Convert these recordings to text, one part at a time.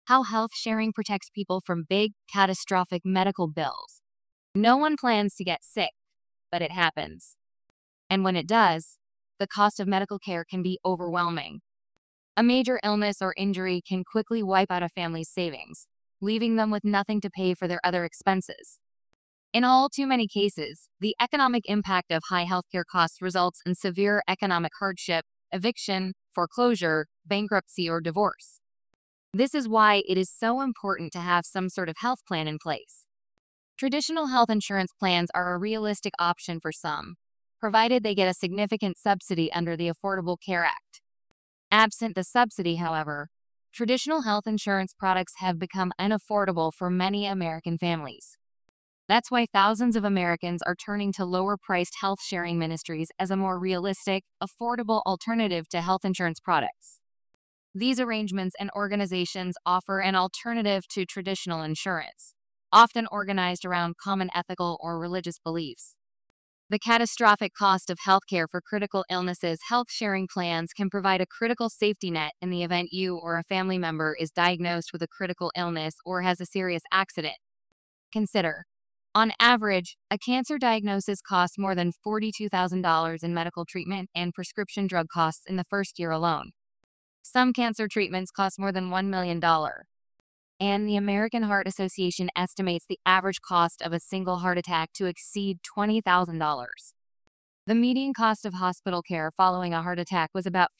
How health sharing protects people from big, catastrophic medical bills. No one plans to get sick, but it happens. And when it does, the cost of medical care can be overwhelming. A major illness or injury can quickly wipe out a family's savings, leaving them with nothing to pay for their other expenses. In all too many cases, the economic impact of high healthcare costs results in severe economic hardship, eviction, foreclosure, bankruptcy, or divorce. This is why it is so important to have some sort of health plan in place. Traditional health insurance plans are a realistic option for some, provided they get a significant subsidy under the Affordable Care Act. Absent the subsidy, however, traditional health insurance products have become unaffordable for many American families. That's why thousands of Americans are turning to lower-priced health-sharing ministries as a more realistic, affordable alternative to health insurance products. These arrangements and organizations offer an alternative to traditional insurance, often organized around common ethical or religious beliefs. The catastrophic cost of healthcare for critical illnesses. Health sharing plans can provide a critical safety net in the event you or a family member is diagnosed with a critical illness or has a serious accident. Consider, on average, a cancer diagnosis costs more than $42,000 in medical treatment and prescription drug costs in the first year alone. Some cancer treatments cost more than $1 million. And the American Heart Association estimates the average cost of a single heart attack to exceed $20,000. The median cost of hospital care following a heart attack was about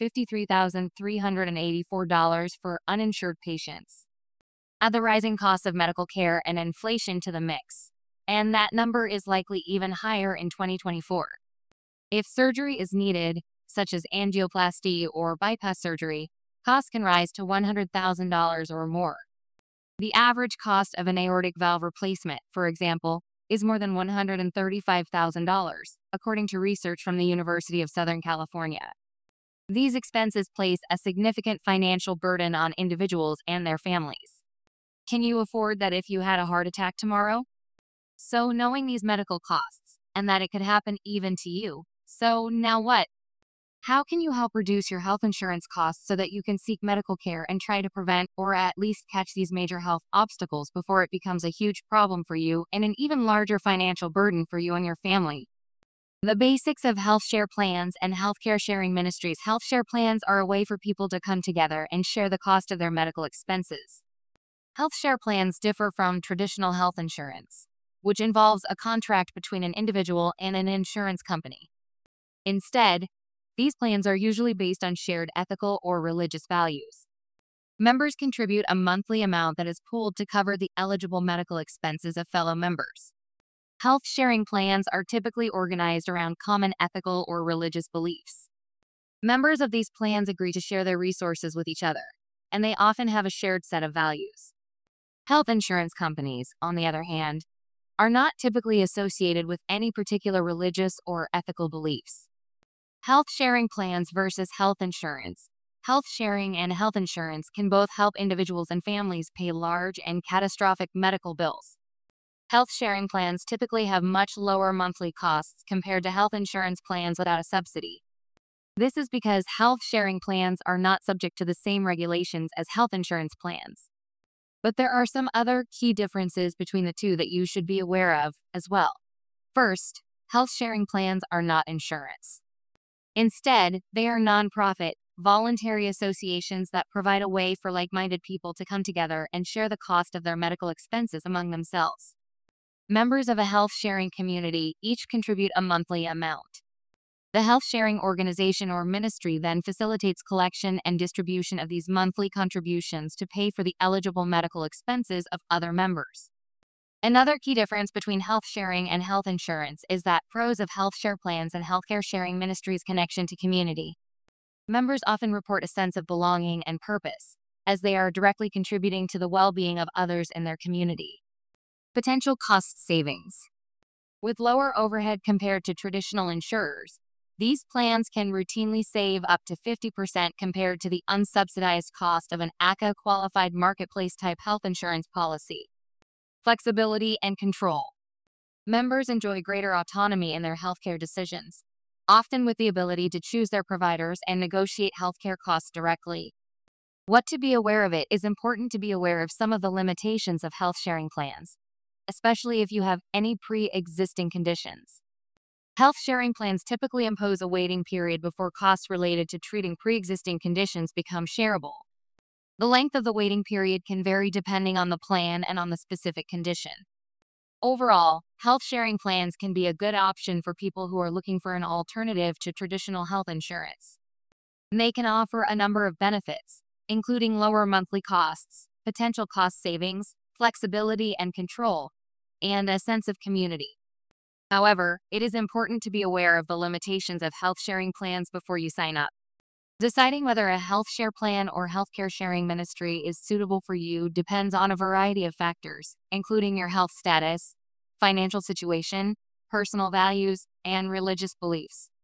$53,384 for uninsured patients. Add the rising cost of medical care and inflation to the mix, and that number is likely even higher in 2024. If surgery is needed, such as angioplasty or bypass surgery, costs can rise to $100,000 or more. The average cost of an aortic valve replacement, for example, is more than $135,000, according to research from the University of Southern California. These expenses place a significant financial burden on individuals and their families. Can you afford that if you had a heart attack tomorrow? So, knowing these medical costs, and that it could happen even to you, so now what? How can you help reduce your health insurance costs so that you can seek medical care and try to prevent or at least catch these major health obstacles before it becomes a huge problem for you and an even larger financial burden for you and your family? The basics of health share plans and healthcare sharing ministries. Health share plans are a way for people to come together and share the cost of their medical expenses. Health share plans differ from traditional health insurance, which involves a contract between an individual and an insurance company. Instead, these plans are usually based on shared ethical or religious values. Members contribute a monthly amount that is pooled to cover the eligible medical expenses of fellow members. Health sharing plans are typically organized around common ethical or religious beliefs. Members of these plans agree to share their resources with each other, and they often have a shared set of values. Health insurance companies, on the other hand, are not typically associated with any particular religious or ethical beliefs. Health sharing plans versus health insurance. Health sharing and health insurance can both help individuals and families pay large and catastrophic medical bills. Health sharing plans typically have much lower monthly costs compared to health insurance plans without a subsidy. This is because health sharing plans are not subject to the same regulations as health insurance plans. But there are some other key differences between the two that you should be aware of as well. First, health sharing plans are not insurance. Instead, they are nonprofit, voluntary associations that provide a way for like-minded people to come together and share the cost of their medical expenses among themselves. Members of a health-sharing community each contribute a monthly amount. The health-sharing organization or ministry then facilitates collection and distribution of these monthly contributions to pay for the eligible medical expenses of other members. Another key difference between health sharing and health insurance is that pros of health share plans and healthcare sharing ministries' connection to community. Members often report a sense of belonging and purpose, as they are directly contributing to the well-being of others in their community. Potential cost savings. With lower overhead compared to traditional insurers, these plans can routinely save up to 50% compared to the unsubsidized cost of an ACA-qualified marketplace-type health insurance policy. Flexibility and control. Members enjoy greater autonomy in their healthcare decisions, often with the ability to choose their providers and negotiate healthcare costs directly. What to be aware of. It is important to be aware of some of the limitations of health sharing plans, especially if you have any pre-existing conditions. Health sharing plans typically impose a waiting period before costs related to treating pre-existing conditions become shareable. The length of the waiting period can vary depending on the plan and on the specific condition. Overall, health sharing plans can be a good option for people who are looking for an alternative to traditional health insurance. They can offer a number of benefits, including lower monthly costs, potential cost savings, flexibility and control, and a sense of community. However, it is important to be aware of the limitations of health sharing plans before you sign up. Deciding whether a health share plan or healthcare sharing ministry is suitable for you depends on a variety of factors, including your health status, financial situation, personal values, and religious beliefs.